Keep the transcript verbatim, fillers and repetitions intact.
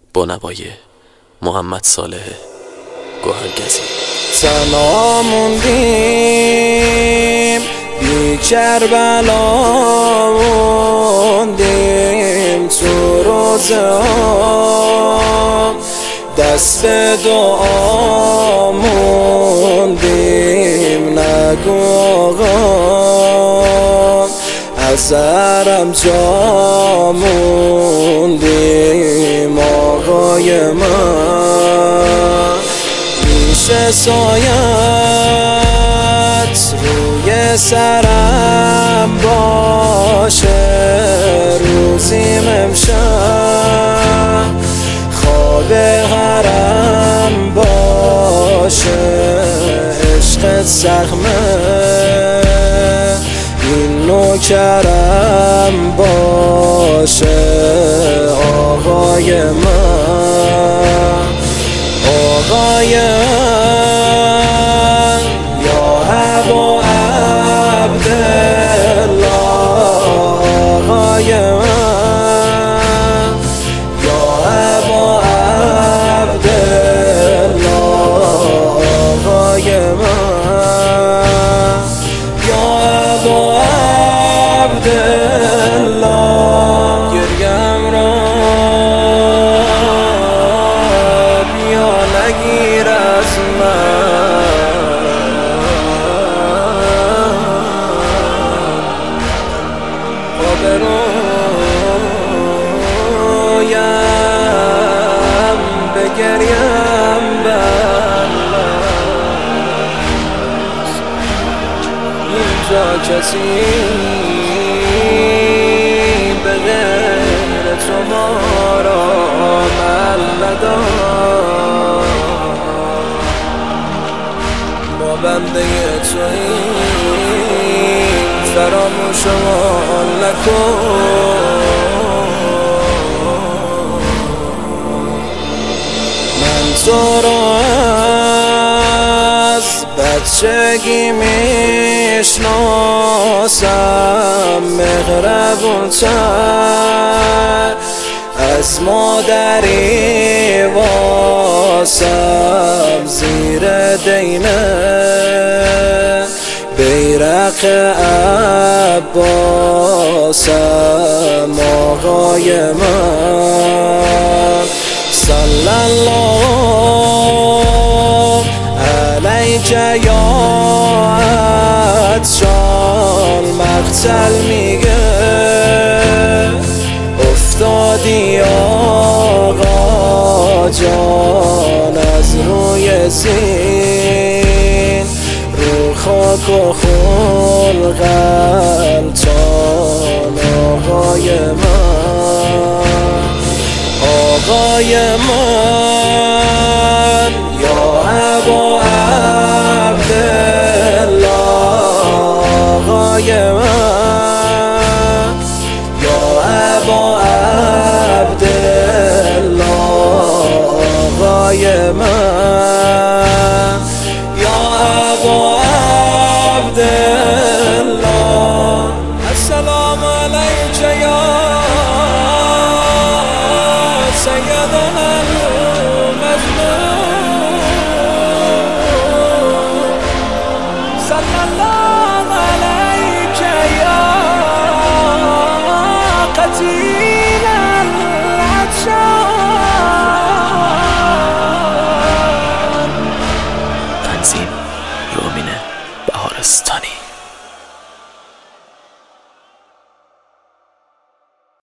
با نوای محمد صالح گوهرگزی. تنها موندیم بی کربلا، موندیم تو روزه ها، دست دعا موندیم. نگو آقا از حرم جا موندیم. آقای من میشه سایت روی سرم باشه، روزیم امشب خواب حرم باشه. عشقت زخمه این نوکرم باشه. آقای من، آقای من، یا ابا عبدالله. آقای من، یا ابا عبدالله. آقای من، یا ابا عبدالله. گریم را بیا نگیر از من، آبرویم بگریم بر اینجا کسی به غیر تو ما را عمل ندار. ما بنده توییم، فراموش ما نکن. من تو را از بچگی میشناسم، مهربون‌تر از مادری واسم. زیر دینه بیرق عباسم. آقای من، صلی الله علیک یا عطشان. مقتل میگه افتادی آقا جان از روی زین، رو خاک و خون غلطان. آقای من، آقای من، یا ابا عبدالله. آقای من، یا ابا عبدالله. آقای من، یا ابا عبدالله. السلام علیک یا سیدنا المظلوم. صلی الله علیک یا قتیل العطشان. تنظیم رومین بهارستانی.